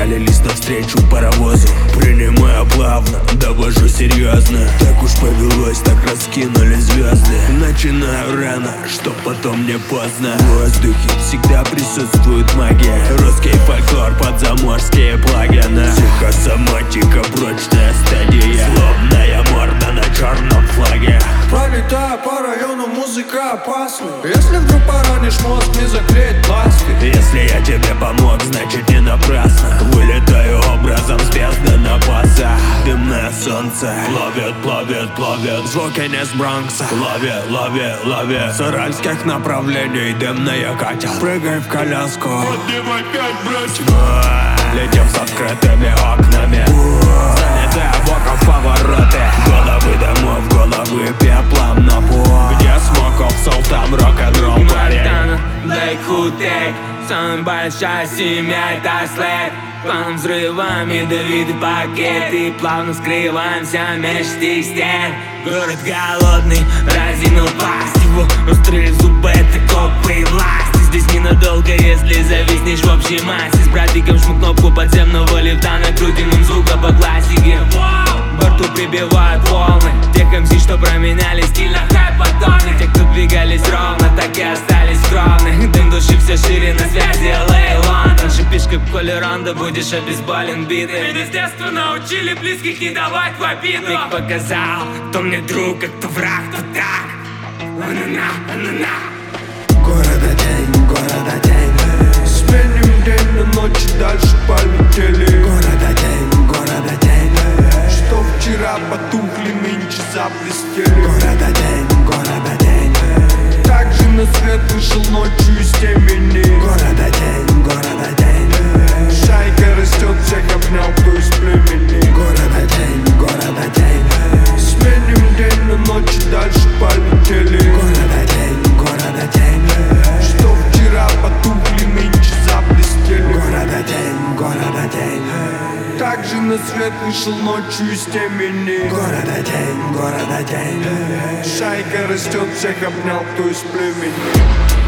пялились навстречу паровозу. Принимаю плавно, довожу серьезно. Так уж повелось, так раскинули звезды. Начинаю рано, чтоб потом не поздно. В воздухе всегда присутствует магия. Русский фольклор под заморские плагины. Психосоматика, прочная стадия. Злобная морда на черном флаге. Пролетая по району, музыка опасна. Если вдруг поранишь мозг, не заклеить пластик. Если я тебе помог, значит не напрасно. Вылетаю образом с бездны на паса. Дымное солнце ловит, плавит, плавит. Звуки не с Бронкса. Ловит, ловит, ловит. С уральских направлений дымные катят. Прыгай в коляску, Поднимай 5, брать. летим с открытыми окнами. Залетая в окон повороты. Головы домов, головы пеплом на пол. Где Смоков, Султан, рок-н-ролл парень. Лейк-хутей, самая большая семья — это слэк. Планом взрываем ядовитый пакет и плавно скрываемся меж стих стен. Город голодный, разинул пасть, его острые зубы — это копы и власти. Здесь ненадолго, если зависнешь в общей массе. С братиком жму кнопку подземного лифта, накрутим им звука по классике. В борту прибивают волны тех МС, что променяли стиль на хайп-поддоны. Те, кто двигались ровно, так и остались скромны. Дым души все шире на связи LA, Лондон. Шипишь как Коли Рондо, будешь обезболен битой. Ведь с детства научили близких не давать в обиду. Век показал, кто мне друг, а кто враг, кто так. Анана, анана. Города день. Сменим день на ночь и дальше полетели. Города день. Что вчера потухли, нынче заблестели. Города день. Также на свет вышел ночью из темени. Города день. Шайка растет, всех обнял, кто из племени. Города день. Сменим день на ночь и дальше полетели. Города день. Что вчера потухли, нынче заблестели. Города день. Также на свет вышел ночью из темени. Города день. Шайка растет, всех обнял, кто из племени.